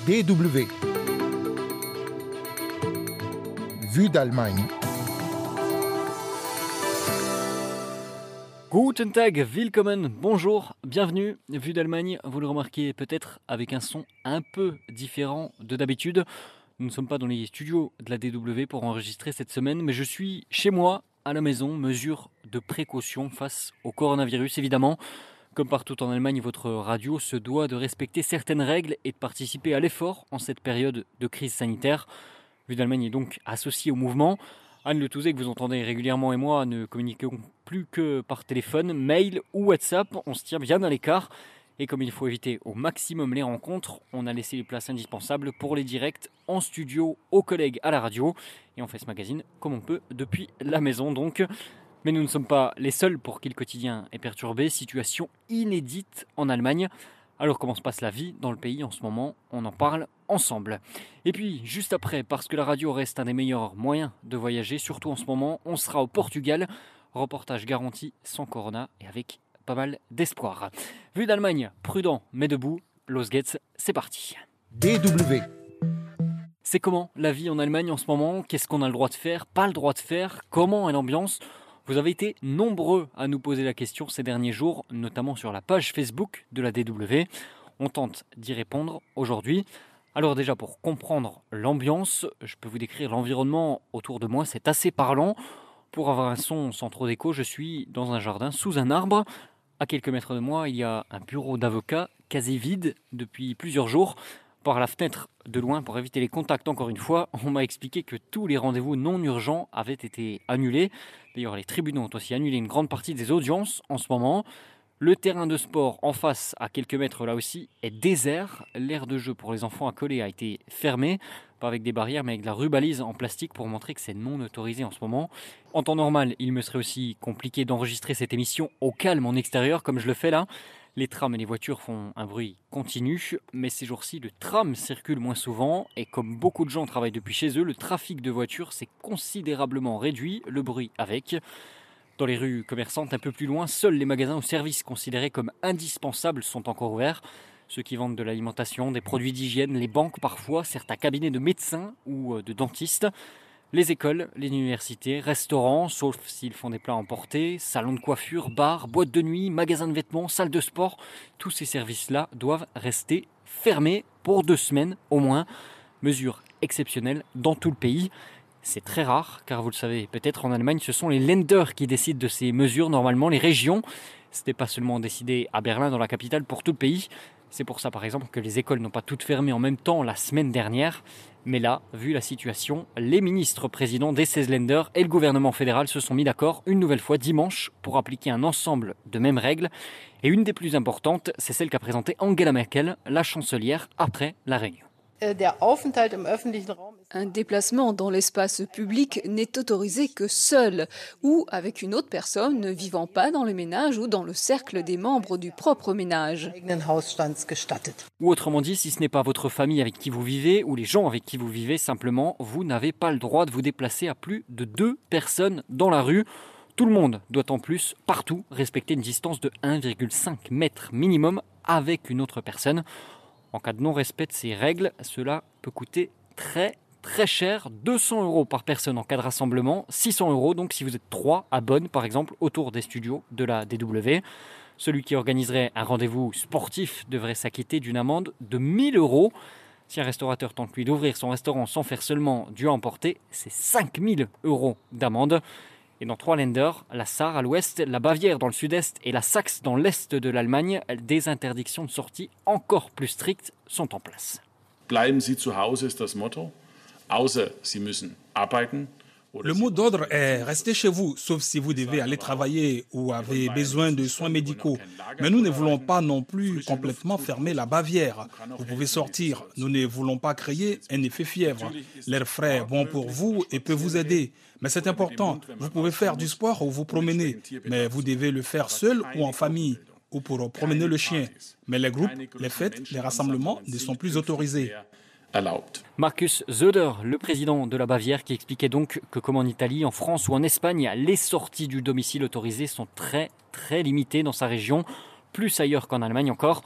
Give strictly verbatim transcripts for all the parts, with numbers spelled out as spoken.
D W. Vue d'Allemagne. Guten Tag, willkommen, bonjour, bienvenue, Vue d'Allemagne, vous le remarquez peut-être avec un son un peu différent de d'habitude. Nous ne sommes pas dans les studios de la D W pour enregistrer cette semaine, mais je suis chez moi, à la maison, mesure de précaution face au coronavirus évidemment. Comme partout en Allemagne, votre radio se doit de respecter certaines règles et de participer à l'effort en cette période de crise sanitaire. Vue d'Allemagne est donc associée au mouvement. Anne Le Touzé, que vous entendez régulièrement, et moi ne communiquons plus que par téléphone, mail ou WhatsApp. On se tient bien à l'écart. Et comme il faut éviter au maximum les rencontres, on a laissé les places indispensables pour les directs en studio, aux collègues à la radio. Et on fait ce magazine comme on peut depuis la maison donc. Mais nous ne sommes pas les seuls pour qui le quotidien est perturbé. Situation inédite en Allemagne. Alors comment se passe la vie dans le pays en ce moment? On en parle ensemble. Et puis juste après, parce que la radio reste un des meilleurs moyens de voyager, surtout en ce moment, on sera au Portugal. Reportage garanti sans corona et avec pas mal d'espoir. Vue d'Allemagne, prudent mais debout. Los geht's, c'est parti. D W. C'est comment la vie en Allemagne en ce moment? Qu'est-ce qu'on a le droit de faire, pas le droit de faire? Comment est l'ambiance? Vous avez été nombreux à nous poser la question ces derniers jours, notamment sur la page Facebook de la D W. On tente d'y répondre aujourd'hui. Alors déjà, pour comprendre l'ambiance, je peux vous décrire l'environnement autour de moi, c'est assez parlant. Pour avoir un son sans trop d'écho, je suis dans un jardin sous un arbre. À quelques mètres de moi, il y a un bureau d'avocat quasi vide depuis plusieurs jours. Par la fenêtre de loin, pour éviter les contacts encore une fois, on m'a expliqué que tous les rendez-vous non urgents avaient été annulés. D'ailleurs, les tribunaux ont aussi annulé une grande partie des audiences en ce moment. Le terrain de sport en face, à quelques mètres là aussi, est désert. L'aire de jeu pour les enfants accolés a été fermée, pas avec des barrières mais avec de la rubalise en plastique pour montrer que c'est non autorisé en ce moment. En temps normal, il me serait aussi compliqué d'enregistrer cette émission au calme en extérieur comme je le fais là. Les trams et les voitures font un bruit continu, mais ces jours-ci, le tram circule moins souvent et comme beaucoup de gens travaillent depuis chez eux, le trafic de voitures s'est considérablement réduit, le bruit avec. Dans les rues commerçantes un peu plus loin, seuls les magasins ou services considérés comme indispensables sont encore ouverts. Ceux qui vendent de l'alimentation, des produits d'hygiène, les banques parfois, certains cabinets de médecins ou de dentistes. Les écoles, les universités, restaurants, sauf s'ils font des plats emportés, salons de coiffure, bars, boîtes de nuit, magasins de vêtements, salles de sport, tous ces services-là doivent rester fermés pour deux semaines au moins. Mesure exceptionnelle dans tout le pays. C'est très rare, car vous le savez peut-être en Allemagne, ce sont les Länder qui décident de ces mesures, normalement les régions. Ce n'est pas seulement décidé à Berlin, dans la capitale, pour tout le pays. C'est pour ça par exemple que les écoles n'ont pas toutes fermé en même temps la semaine dernière. Mais là, vu la situation, les ministres présidents des seize Länder et le gouvernement fédéral se sont mis d'accord une nouvelle fois dimanche pour appliquer un ensemble de mêmes règles. Et une des plus importantes, c'est celle qu'a présentée Angela Merkel, la chancelière, après la réunion. Un déplacement dans l'espace public n'est autorisé que seul ou avec une autre personne ne vivant pas dans le ménage ou dans le cercle des membres du propre ménage. Ou autrement dit, si ce n'est pas votre famille avec qui vous vivez ou les gens avec qui vous vivez, simplement, vous n'avez pas le droit de vous déplacer à plus de deux personnes dans la rue. Tout le monde doit en plus, partout, respecter une distance de un virgule cinq mètres minimum avec une autre personne. En cas de non-respect de ces règles, cela peut coûter très très cher, deux cents euros par personne en cas de rassemblement, six cents euros donc si vous êtes trois à Bonn par exemple autour des studios de la D W. Celui qui organiserait un rendez-vous sportif devrait s'acquitter d'une amende de mille euros. Si un restaurateur tente lui d'ouvrir son restaurant sans faire seulement du à emporter, c'est cinq mille euros d'amende. Et dans trois Länder, la Sarre à l'ouest, la Bavière dans le sud-est et la Saxe dans l'est de l'Allemagne, des interdictions de sortie encore plus strictes sont en place. Bleiben Sie zu Hause ist das Motto, außer Sie müssen arbeiten. Le mot d'ordre est « restez chez vous », sauf si vous devez aller travailler ou avez besoin de soins médicaux. Mais nous ne voulons pas non plus complètement fermer la Bavière. Vous pouvez sortir. Nous ne voulons pas créer un effet fièvre. L'air frais est bon pour vous et peut vous aider. Mais c'est important. Vous pouvez faire du sport ou vous promener. Mais vous devez le faire seul ou en famille ou pour promener le chien. Mais les groupes, les fêtes, les rassemblements ne sont plus autorisés. Markus Söder, le président de la Bavière, qui expliquait donc que comme en Italie, en France ou en Espagne, les sorties du domicile autorisées sont très très limitées dans sa région, plus ailleurs qu'en Allemagne encore.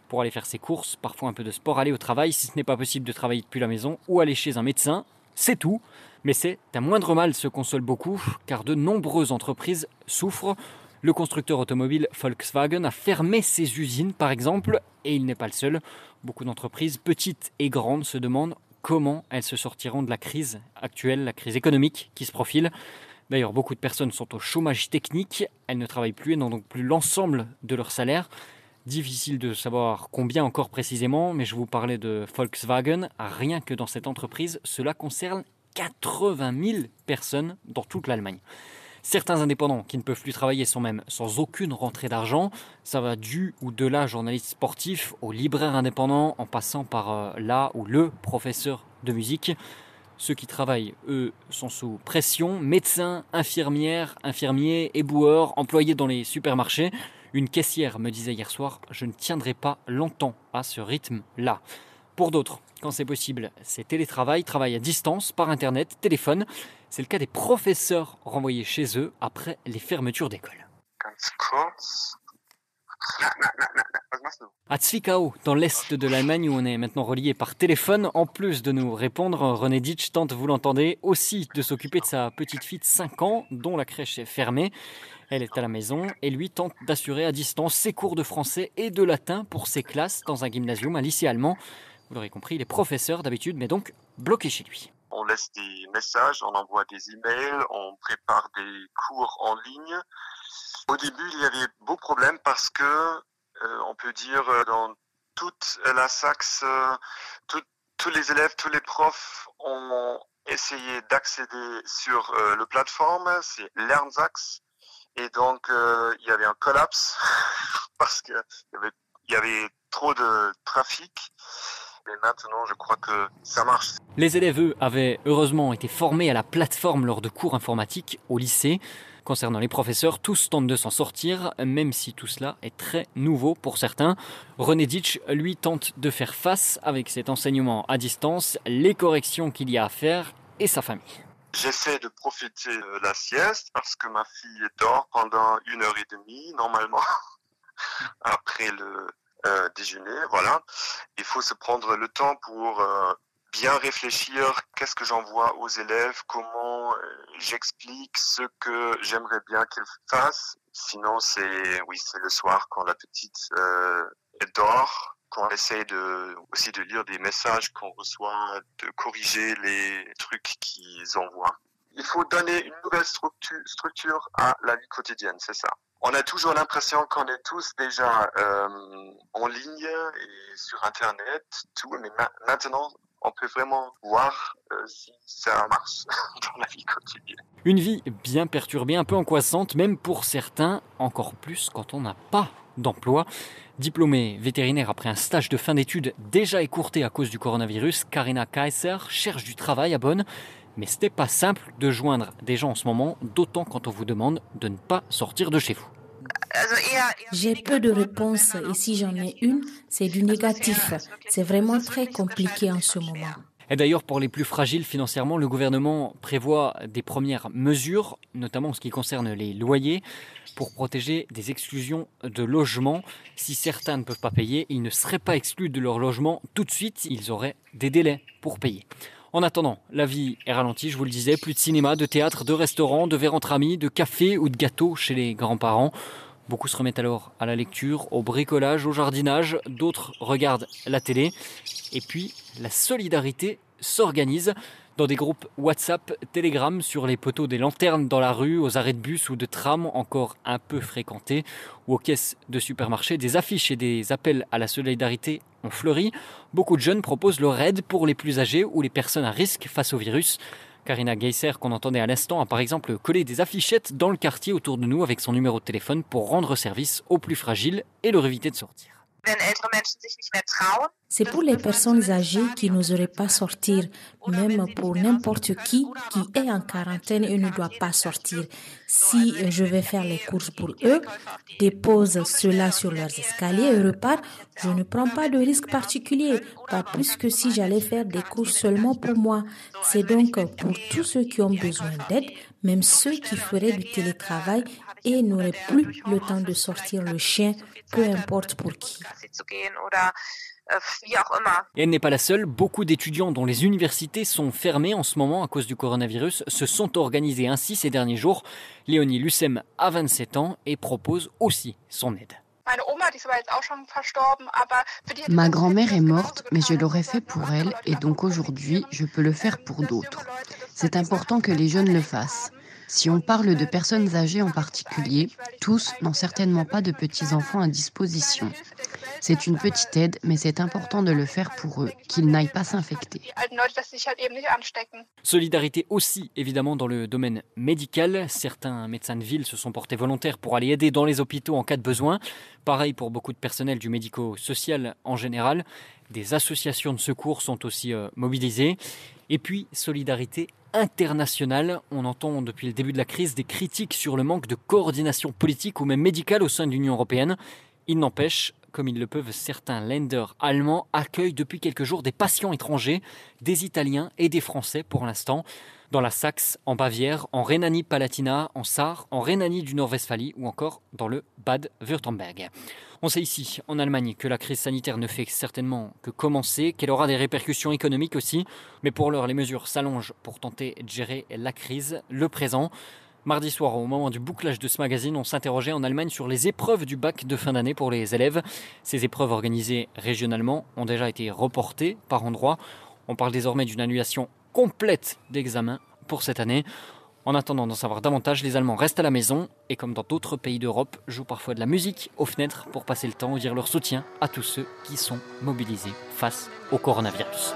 pour aller faire ses courses, parfois un peu de sport, aller au travail, si ce n'est pas possible de travailler depuis la maison ou aller chez un médecin, c'est tout. Mais c'est un moindre mal, se console beaucoup, car de nombreuses entreprises souffrent. Le constructeur automobile Volkswagen a fermé ses usines, par exemple, et il n'est pas le seul. Beaucoup d'entreprises, petites et grandes, se demandent comment elles se sortiront de la crise actuelle, la crise économique qui se profile. D'ailleurs, beaucoup de personnes sont au chômage technique, elles ne travaillent plus et n'ont donc plus l'ensemble de leur salaire. Difficile de savoir combien encore précisément, mais je vous parlais de Volkswagen. Rien que dans cette entreprise, cela concerne quatre-vingt mille personnes dans toute l'Allemagne. Certains indépendants qui ne peuvent plus travailler sont même sans aucune rentrée d'argent. Ça va du ou de la journaliste sportif au libraire indépendant en passant par euh, la ou le professeur de musique. Ceux qui travaillent, eux, sont sous pression. Médecins, infirmières, infirmiers, éboueurs, employés dans les supermarchés. Une caissière me disait hier soir « Je ne tiendrai pas longtemps à ce rythme-là ». Pour d'autres, quand c'est possible, c'est télétravail, travail à distance, par internet, téléphone. C'est le cas des professeurs renvoyés chez eux après les fermetures d'école. À Zwickau, dans l'est de l'Allemagne, où on est maintenant relié par téléphone, en plus de nous répondre, René Ditsch tente, vous l'entendez, aussi de s'occuper de sa petite fille de cinq ans, dont la crèche est fermée. Elle est à la maison et lui tente d'assurer à distance ses cours de français et de latin pour ses classes dans un gymnasium, un lycée allemand. Vous l'aurez compris, il est professeur d'habitude, mais donc bloqué chez lui. On laisse des messages, on envoie des emails, on prépare des cours en ligne. Au début, il y avait beaucoup de problèmes parce que, euh, on peut dire, dans toute la Saxe, euh, tout, tous les élèves, tous les profs ont essayé d'accéder sur euh, le plateforme, c'est LernSachs. Et donc, euh, il y avait un collapse parce qu'il y avait, il y avait trop de trafic. Et maintenant, je crois que ça marche. Les élèves, eux, avaient heureusement été formés à la plateforme lors de cours informatiques au lycée. Concernant les professeurs, tous tentent de s'en sortir, même si tout cela est très nouveau pour certains. René Ditsch, lui, tente de faire face avec cet enseignement à distance, les corrections qu'il y a à faire et sa famille. J'essaie de profiter de la sieste parce que ma fille dort pendant une heure et demie, normalement, après le euh, déjeuner. Voilà. Il faut se prendre le temps pour euh, bien réfléchir. Qu'est-ce que j'envoie aux élèves? Comment euh, j'explique ce que j'aimerais bien qu'ils fassent? Sinon, c'est oui, c'est le soir quand la petite euh, dort. Qu'on essaye de, aussi de lire des messages qu'on reçoit, de corriger les trucs qu'ils envoient. Il faut donner une nouvelle structure, structure à la vie quotidienne, c'est ça. On a toujours l'impression qu'on est tous déjà euh, en ligne et sur Internet, tout, mais ma- maintenant, on peut vraiment voir euh, si ça marche dans la vie quotidienne. Une vie bien perturbée, un peu angoissante, même pour certains, encore plus quand on n'a pas d'emploi. Diplômée vétérinaire après un stage de fin d'études déjà écourté à cause du coronavirus, Karina Kaiser cherche du travail à Bonn. Mais ce n'est pas simple de joindre des gens en ce moment, d'autant quand on vous demande de ne pas sortir de chez vous. J'ai peu de réponses et si j'en ai une, c'est du négatif. C'est vraiment très compliqué en ce moment. Et d'ailleurs, pour les plus fragiles financièrement, le gouvernement prévoit des premières mesures, notamment en ce qui concerne les loyers, pour protéger des exclusions de logement. Si certains ne peuvent pas payer, ils ne seraient pas exclus de leur logement tout de suite, ils auraient des délais pour payer. En attendant, la vie est ralentie, je vous le disais, plus de cinéma, de théâtre, de restaurants, de verres entre amis, de café ou de gâteaux chez les grands-parents. Beaucoup se remettent alors à la lecture, au bricolage, au jardinage, d'autres regardent la télé. Et puis, la solidarité s'organise dans des groupes WhatsApp, Telegram, sur les poteaux des lanternes dans la rue, aux arrêts de bus ou de tram encore un peu fréquentés, ou aux caisses de supermarchés. Des affiches et des appels à la solidarité ont fleuri. Beaucoup de jeunes proposent leur aide pour les plus âgés ou les personnes à risque face au virus. Karina Geiser, qu'on entendait à l'instant, a par exemple collé des affichettes dans le quartier autour de nous avec son numéro de téléphone pour rendre service aux plus fragiles et leur éviter de sortir. C'est pour les personnes âgées qui n'oseraient pas sortir, même pour n'importe qui qui est en quarantaine et ne doit pas sortir. Si je vais faire les courses pour eux, dépose cela sur leurs escaliers et repars, je ne prends pas de risque particulier, pas plus que si j'allais faire des courses seulement pour moi. C'est donc pour tous ceux qui ont besoin d'aide, même ceux qui feraient du télétravail et n'auraient plus le temps de sortir le chien, peu importe pour qui. Et elle n'est pas la seule. Beaucoup d'étudiants dont les universités sont fermées en ce moment à cause du coronavirus se sont organisés ainsi ces derniers jours. Léonie Lucem a vingt-sept ans et propose aussi son aide. Ma grand-mère est morte, mais je l'aurais fait pour elle et donc aujourd'hui, je peux le faire pour d'autres. C'est important que les jeunes le fassent. Si on parle de personnes âgées en particulier, tous n'ont certainement pas de petits-enfants à disposition. C'est une petite aide, mais c'est important de le faire pour eux, qu'ils n'aillent pas s'infecter. Solidarité aussi, évidemment, dans le domaine médical. Certains médecins de ville se sont portés volontaires pour aller aider dans les hôpitaux en cas de besoin. Pareil pour beaucoup de personnel du médico-social en général. Des associations de secours sont aussi euh, mobilisées. Et puis, solidarité internationale. On entend depuis le début de la crise des critiques sur le manque de coordination politique ou même médicale au sein de l'Union européenne. Il n'empêche, comme ils le peuvent, certains Länder allemands accueillent depuis quelques jours des patients étrangers, des Italiens et des Français pour l'instant, dans la Saxe, en Bavière, en Rhénanie-Palatinat, en Sarre, en Rhénanie du Nord-Westphalie ou encore dans le Bade-Württemberg. On sait ici, en Allemagne, que la crise sanitaire ne fait certainement que commencer, qu'elle aura des répercussions économiques aussi, mais pour l'heure, les mesures s'allongent pour tenter de gérer la crise, le présent. Mardi soir, au moment du bouclage de ce magazine, on s'interrogeait en Allemagne sur les épreuves du bac de fin d'année pour les élèves. Ces épreuves organisées régionalement ont déjà été reportées par endroits. On parle désormais d'une annulation complète d'examens pour cette année. En attendant d'en savoir davantage, les Allemands restent à la maison et comme dans d'autres pays d'Europe, jouent parfois de la musique aux fenêtres pour passer le temps et dire leur soutien à tous ceux qui sont mobilisés face au coronavirus.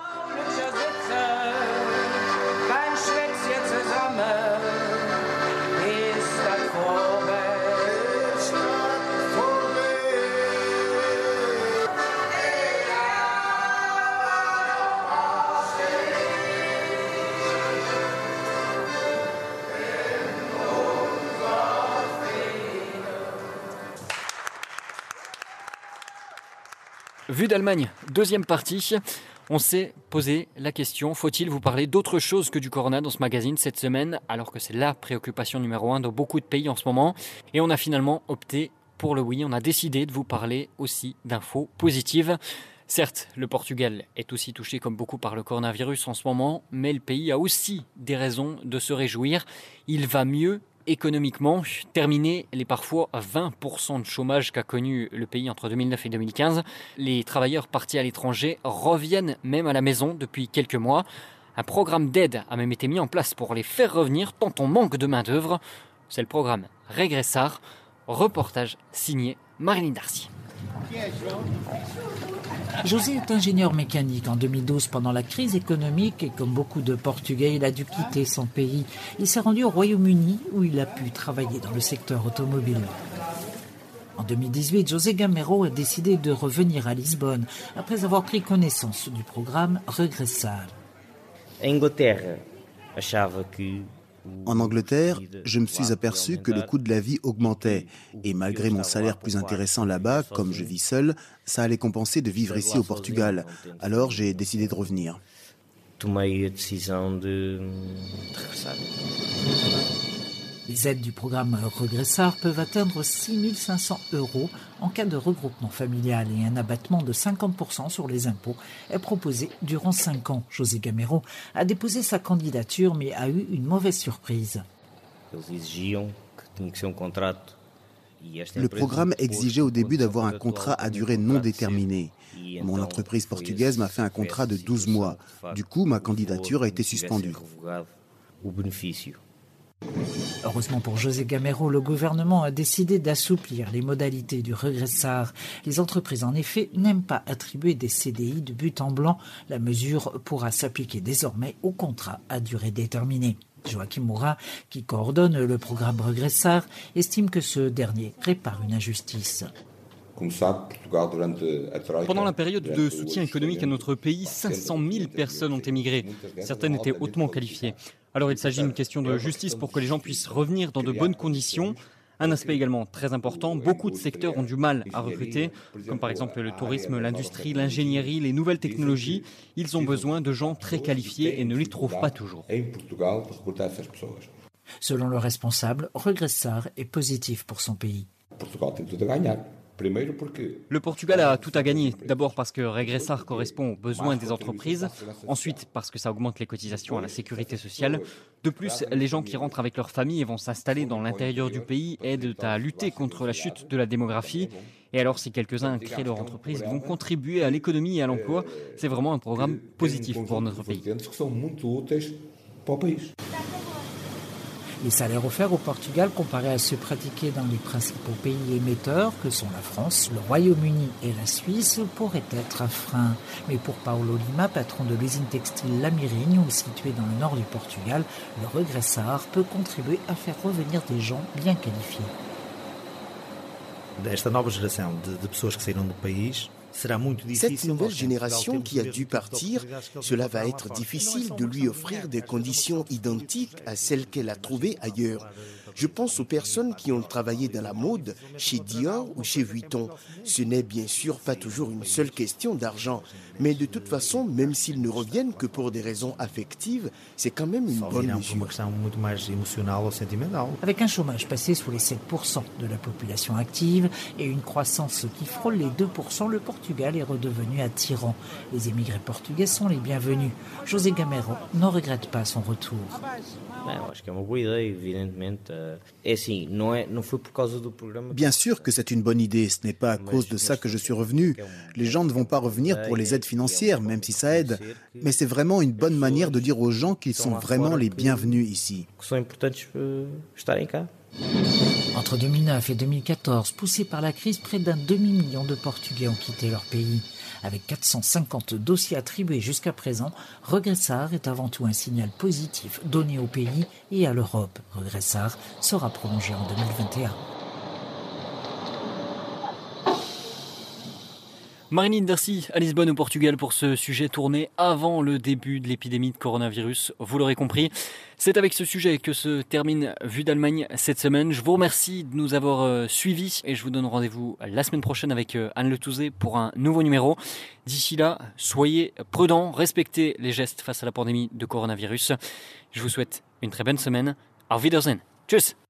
Vue d'Allemagne, deuxième partie. On s'est posé la question, faut-il vous parler d'autre chose que du corona dans ce magazine cette semaine, alors que c'est la préoccupation numéro un dans beaucoup de pays en ce moment. Et on a finalement opté pour le oui, on a décidé de vous parler aussi d'infos positives. Certes, le Portugal est aussi touché comme beaucoup par le coronavirus en ce moment, mais le pays a aussi des raisons de se réjouir. Il va mieux économiquement. Terminer les parfois vingt pour cent de chômage qu'a connu le pays entre deux mille neuf et deux mille quinze. Les travailleurs partis à l'étranger reviennent même à la maison depuis quelques mois. Un programme d'aide a même été mis en place pour les faire revenir tant on manque de main-d'œuvre. C'est le programme Regressar. Reportage signé Marilyn Darcy. José est ingénieur mécanique. En deux mille douze, pendant la crise économique, et comme beaucoup de Portugais, il a dû quitter son pays. Il s'est rendu au Royaume-Uni où il a pu travailler dans le secteur automobile. En deux mille dix-huit, José Gamero a décidé de revenir à Lisbonne après avoir pris connaissance du programme Regressar. En Angleterre, je me suis aperçu que le coût de la vie augmentait et malgré mon salaire plus intéressant là-bas, comme je vis seul, ça allait compenser de vivre ici au Portugal. Alors j'ai décidé de revenir. Les aides du programme Regressar peuvent atteindre six mille cinq cents euros en cas de regroupement familial et un abattement de cinquante pour cent sur les impôts est proposé durant cinq ans. José Gamero a déposé sa candidature mais a eu une mauvaise surprise. Le programme exigeait au début d'avoir un contrat à durée non déterminée. Mon entreprise portugaise m'a fait un contrat de douze mois. Du coup, ma candidature a été suspendue. Heureusement pour José Gamero, le gouvernement a décidé d'assouplir les modalités du Regressar. Les entreprises, en effet, n'aiment pas attribuer des C D I de but en blanc. La mesure pourra s'appliquer désormais aux contrats à durée déterminée. Joaquim Moura, qui coordonne le programme Regressar, estime que ce dernier répare une injustice. Pendant la période de soutien économique à notre pays, cinq cent mille personnes ont émigré. Certaines étaient hautement qualifiées. Alors il s'agit d'une question de justice pour que les gens puissent revenir dans de bonnes conditions. Un aspect également très important, beaucoup de secteurs ont du mal à recruter, comme par exemple le tourisme, l'industrie, l'ingénierie, les nouvelles technologies. Ils ont besoin de gens très qualifiés et ne les trouvent pas toujours. Selon le responsable, Regressar est positif pour son pays. Le Portugal a tout à gagner. D'abord parce que Regressar correspond aux besoins des entreprises. Ensuite parce que ça augmente les cotisations à la sécurité sociale. De plus, les gens qui rentrent avec leur famille et vont s'installer dans l'intérieur du pays aident à lutter contre la chute de la démographie. Et alors, si quelques-uns créent leur entreprise, vont contribuer à l'économie et à l'emploi. C'est vraiment un programme positif pour notre pays. Les salaires offerts au Portugal comparés à ceux pratiqués dans les principaux pays émetteurs que sont la France, le Royaume-Uni et la Suisse pourraient être un frein. Mais pour Paulo Lima, patron de l'usine textile Lamirinho, située dans le nord du Portugal, le Regressar peut contribuer à faire revenir des gens bien qualifiés. Cette nouvelle génération qui a dû partir, cela va être difficile de lui offrir des conditions identiques à celles qu'elle a trouvées ailleurs. Je pense aux personnes qui ont travaillé dans la mode, chez Dior ou chez Vuitton. Ce n'est bien sûr pas toujours une seule question d'argent, mais de toute façon, même s'ils ne reviennent que pour des raisons affectives, c'est quand même une bonne mesure. Avec un chômage passé sous les sept pour cent de la population active et une croissance qui frôle les deux pour cent, le Portugal est redevenu attirant. Les émigrés portugais sont les bienvenus. José Gamero n'en regrette pas son retour. Bien sûr que c'est une bonne idée, ce n'est pas à cause de ça que je suis revenu. Les gens ne vont pas revenir pour les aides financières, même si ça aide. Mais c'est vraiment une bonne manière de dire aux gens qu'ils sont vraiment les bienvenus ici. Entre deux mille neuf et deux mille quatorze, poussés par la crise, près d'un demi-million de Portugais ont quitté leur pays. Avec quatre cent cinquante dossiers attribués jusqu'à présent, Regressar est avant tout un signal positif donné au pays et à l'Europe. Regressar sera prolongé en deux mille vingt et un. Marine Dercy à Lisbonne au Portugal pour ce sujet tourné avant le début de l'épidémie de coronavirus. Vous l'aurez compris, c'est avec ce sujet que se termine Vue d'Allemagne cette semaine. Je vous remercie de nous avoir suivis et je vous donne rendez-vous la semaine prochaine avec Anne Le Touzé pour un nouveau numéro. D'ici là, soyez prudents, respectez les gestes face à la pandémie de coronavirus. Je vous souhaite une très bonne semaine. Auf Wiedersehen. Tschüss.